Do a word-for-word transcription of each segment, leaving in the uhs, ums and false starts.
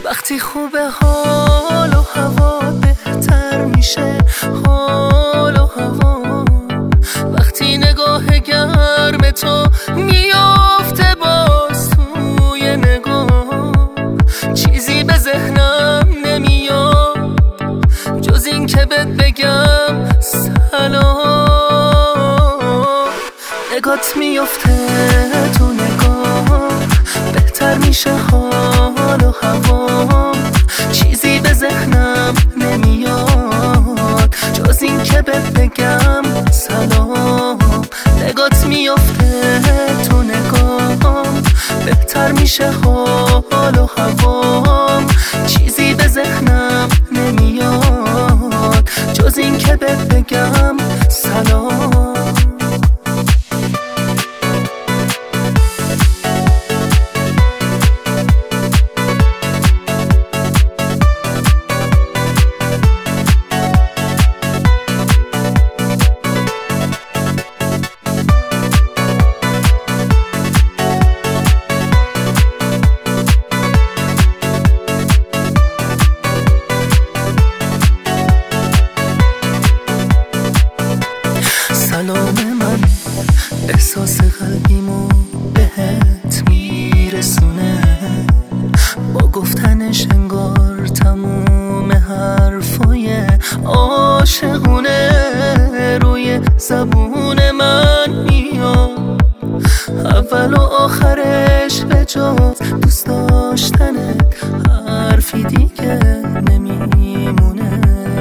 وقتی خوبه حال و هوا بهتر میشه، حال و هوا وقتی نگاه گرم تو میافته باز توی نگاه، چیزی به ذهنم نمیاد جز این که بهت بگم سلام. نگات میافته تو نگاه بهتر میشه حال و هوا، چیزی به ذهنم نمیاد جز این که بهت بگم سلام. نگات میافته تو نگاه بهتر میشه حال و هوا، چیزی به ذهنم نمیاد جز این که بهت بگم سلام. سلام من احساس قلبیمو بهت میرسونه، با گفتنش انگار تموم حرفای عاشقونه روی زبون من میاد، اول و آخرش به جز دوست داشتنت حرفی دیگه نمیمونه.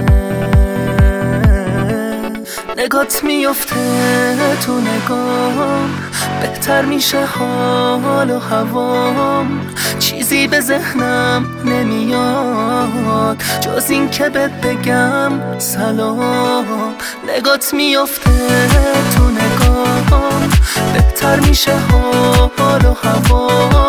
نگات میفته تو نگاه بهتر میشه حال و هوا، چیزی به ذهنم نمیاد جز این که بهت بگم سلام. نگات میفته تو نگاه بهتر میشه حال و هوا،